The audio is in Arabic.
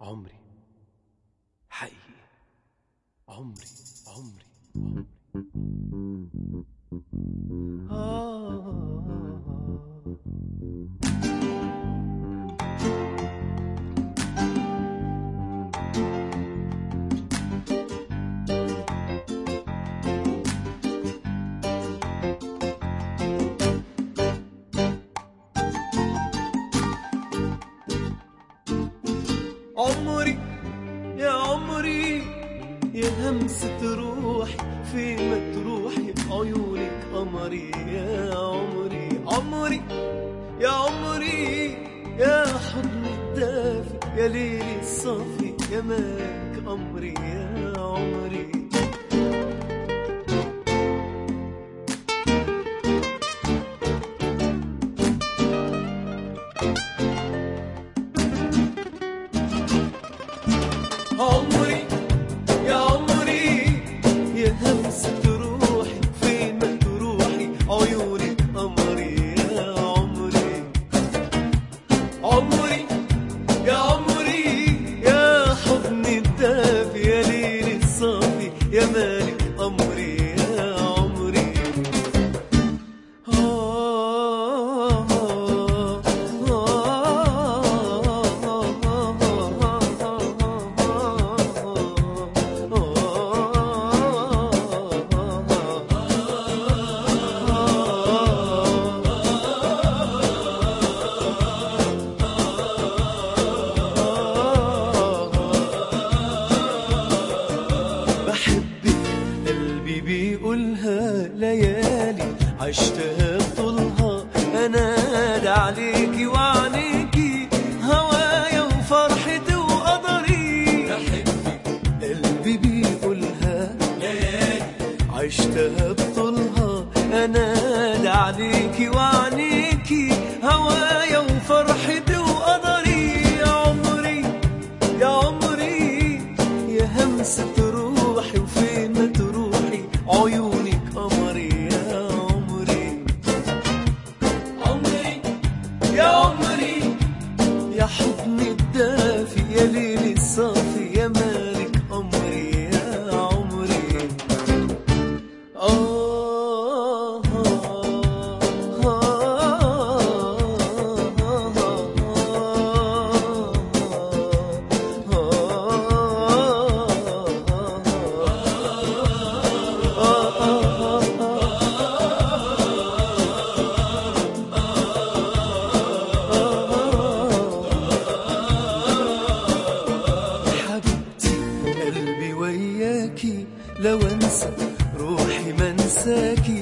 عمري حقيقي، عمري عمري عمري يا عمري يا همسة روحي في ما تروحي بعيونك قمري يا عمري عمري يا عمري يا حضن الدافي يا ليلي الصافي يا مالك أمري يا عمري عمري يا عمري يا همسة روحي فين ما تروحي عيونك قمري يا عمري عمري يا عمري يا حضن الدافي يا ليل الصافي يا مالك أمري يا عمري بيقولها ليالي عشتها بطولها انادى عليكي وعنيكي هوايا وفرحتي وقدري بحبك قلبي بيقولها ليالي عشتها بطولها انادى عليكي وعنيكي هوايا وفرحتي وقدري يا عمري يا عمري يا همسة روحي وفين ما تروحي عيونك قمري يا عمري عمري يا عمري يا حضن الدافي يا ليلي الصافي يا مالك أمري يا عمري وياكي لو انسى روحي منساكي